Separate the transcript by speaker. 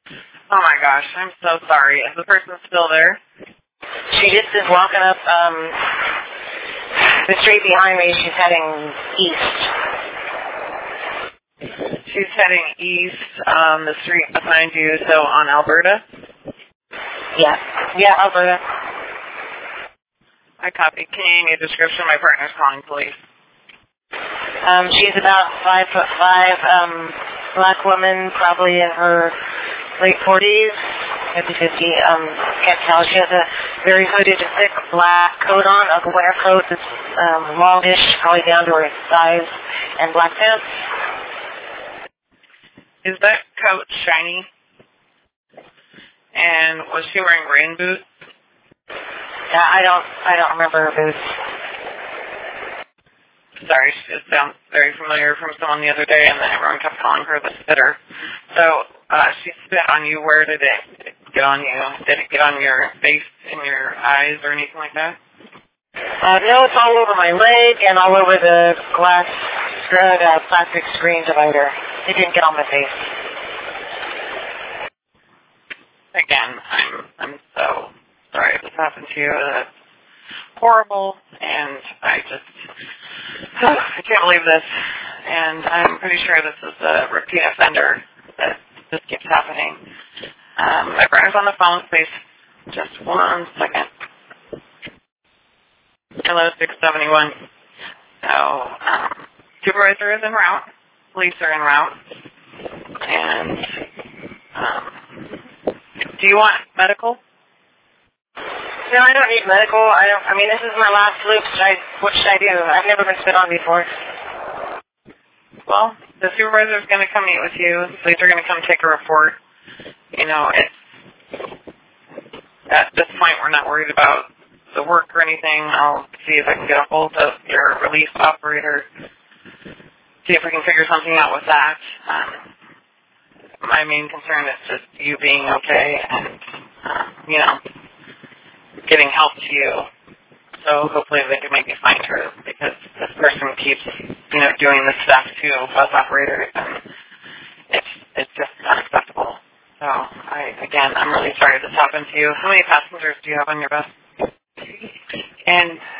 Speaker 1: Oh my gosh, I'm so sorry. Is the person still there?
Speaker 2: She just is walking up the street behind me. She's heading east.
Speaker 1: She's heading east on the street behind you, so on Alberta?
Speaker 2: Yeah, Alberta.
Speaker 1: I copy. Can you give me a description? My partner's calling police.
Speaker 2: She's about 5'5", black woman, probably in her late 40s, 50-50, can't tell. She has a very hooded, thick black coat on, a winter coat that's longish, probably down to her thighs, and black pants.
Speaker 1: Is that coat shiny? And was she wearing rain boots?
Speaker 2: I don't remember her boots.
Speaker 1: Sorry, she just sounds very familiar from someone the other day, and then everyone kept calling her the spitter. So, she spit on you. Where did it get on you? Did it get on your face and your eyes or anything like that?
Speaker 2: No, it's all over my leg and all over the glass plastic screen divider. It didn't get on my face.
Speaker 1: Again, I'm so sorry this happened to you. That's horrible, and I can't believe this. And I'm pretty sure this is a repeat offender that this keeps happening. My partner's on the phone, please. Just 1 second. Hello, 671. So, supervisor is en route. Police are en route. And, do you want medical?
Speaker 2: No, I don't need medical. I mean, this is my last loop. What should I do? I've never been spit on before.
Speaker 1: Well, the supervisor is going to come meet with you. The police are going to come take a report. You know, at this point, we're not worried about the work or anything. I'll see if I can get a hold of your release operator, see if we can figure something out with that. My main concern is just you being okay and, getting help to you. So hopefully they can make me find her, because this person keeps, doing this stuff to bus operators, and it's just unacceptable. So I'm really sorry this happened to you. How many passengers do you have on your bus?
Speaker 2: And